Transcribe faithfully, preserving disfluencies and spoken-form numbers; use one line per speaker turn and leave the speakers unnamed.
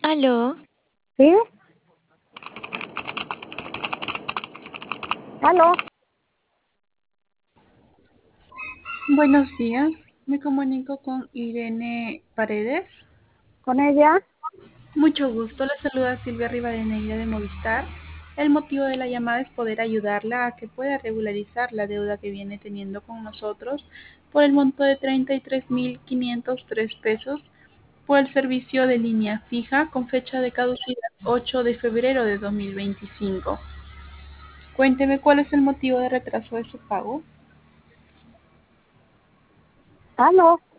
¿Aló?
¿Sí? ¿Aló?
Buenos días, me comunico con Irene Paredes.
¿Con ella?
Mucho gusto, le saluda Silvia Rivadeneira de Movistar. El motivo de la llamada es poder ayudarla a que pueda regularizar la deuda que viene teniendo con nosotros por el monto de treinta y tres mil quinientos tres pesos por el servicio de línea fija con fecha de caducidad ocho de febrero de dos mil veinticinco. Cuénteme cuál es el motivo de retraso de su pago.
¿Aló?